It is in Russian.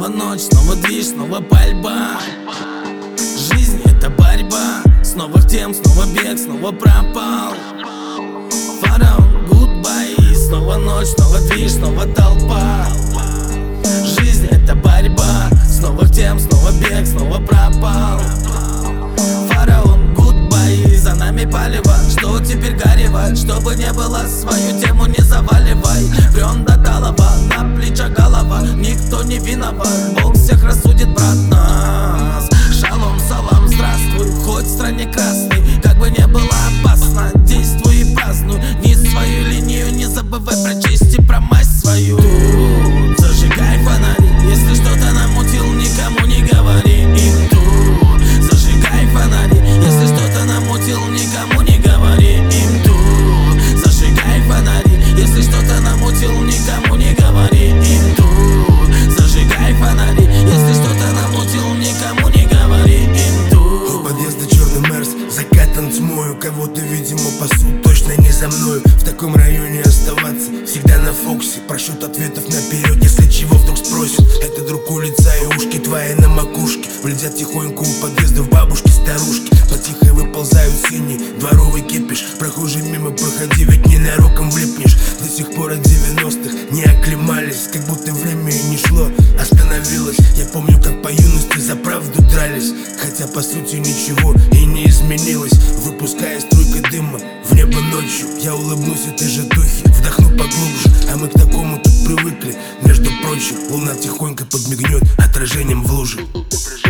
снова ночь, снова движ, снова пальба. Жизнь — это борьба, снова в тем, снова бег, снова пропал. Фараон, гудбай, снова ночь, снова движ, снова толпа. Жизнь — это борьба, снова в тем, снова бег, снова пропал. Фараон, гудбай, за нами палево, что теперь горевать, чтобы не было, свою тему не заваливай. Брен до талова, на плечах голова, никто не виноват, Бог всех рассудит, брат, нас. Шалом, салам, здравствуй, хоть в стране красной, как бы не было опасно, действуй и празднуй. Вниз свою линию, не забывай прочесть и про масть свою. Тут зажигай фонари, если что-то намутил, никому не говори. И тут зажигай фонари, если что-то намутил, никому не говори. Им тут зажигай фонари, если что-то намутил, никому не говори. Им тут зажигай фонари, если что-то намутил, никому не говори. Им тут. У подъезда черный Мерс, закатан тьмою, кого-то, видимо, пасут, точно не за мною. В таком районе оставаться всегда на фокусе, просчет ответов наперед, если чего вдруг спросят. Это друг улица и ушки твои на макушке. Влетят тихонько у подъезда в бабушки, старушки. Потихо выползают синий дворовый кипиш. Прохожий мимо, проходи, ведь ненароком влипнешь. До сих пор от 90-х не оклемались, как будто время и не шло, остановилось. Я помню, как по юности за правду дрались, хотя по сути ничего и не изменилось. Выпуская струйкой дыма в небо ночью, я улыбнусь этой же духе, вдохну поглубже. А мы к такому тут привыкли. Между прочим, луна тихонько подмигнет отражением в луже.